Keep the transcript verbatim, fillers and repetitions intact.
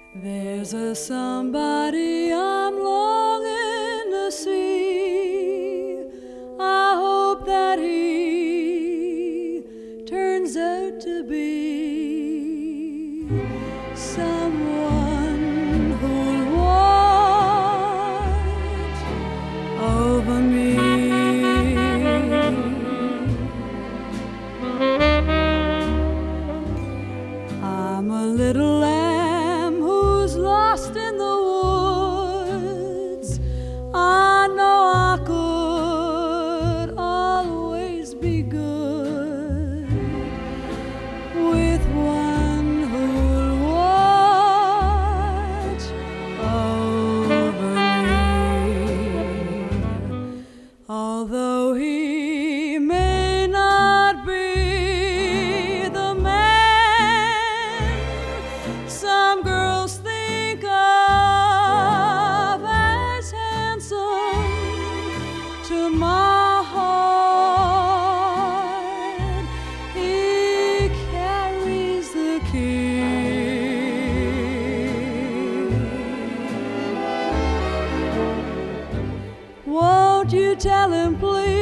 There's a somebody I'm longing to see. I hope that he turns out to be someone who'll watch over me. I'm a little lamb who's lost in the woods. I know I could always be good with one who'll watch over me. Although he may not be the man some girls think of as handsome, to my heart he carries the key. Won't you tell him, please?